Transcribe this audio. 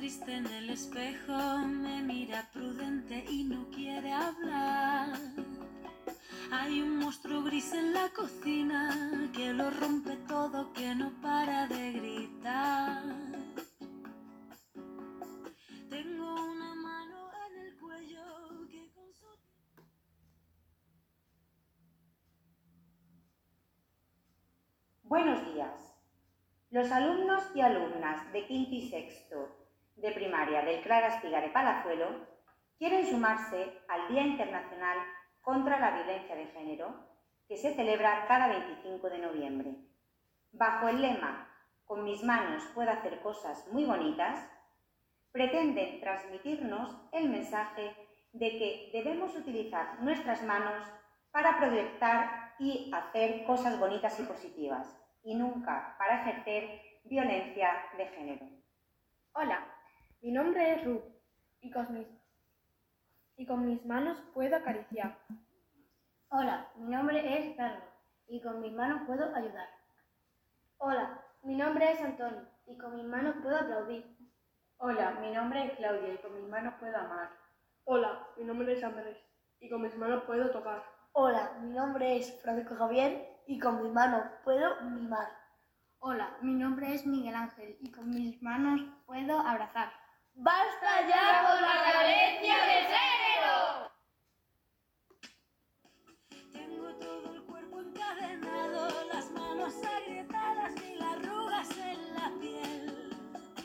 triste en el espejo, me mira prudente y no quiere hablar. Hay un monstruo gris en la cocina que lo rompe todo, que no para de gritar. Tengo una mano en el cuello que con su... Buenos días. Los alumnos y alumnas de quinto y sexto de primaria del CRA Astiga de Palazuelo quieren sumarse al Día Internacional contra la Violencia de Género, que se celebra cada 25 de noviembre. Bajo el lema "Con mis manos puedo hacer cosas muy bonitas", pretenden transmitirnos el mensaje de que debemos utilizar nuestras manos para proyectar y hacer cosas bonitas y positivas, y nunca para ejercer violencia de género. Hola, mi nombre es Ruth y con mis manos puedo acariciar. Hola, mi nombre es Carlos y con mis manos puedo ayudar. Hola, mi nombre es Antonio y con mis manos puedo aplaudir. Hola, mi nombre es Claudia y con mis manos puedo amar. Hola, mi nombre es Andrés y con mis manos puedo tocar. Hola, mi nombre es Francisco Javier y con mis manos puedo mimar. Hola, mi nombre es Miguel Ángel y con mis manos puedo abrazar. ¡Basta!